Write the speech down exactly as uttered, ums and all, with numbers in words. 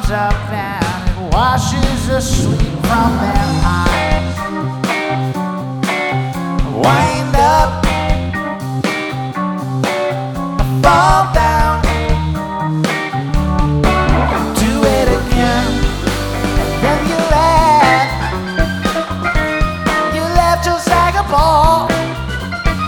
up and it washes the sleep from their eyes.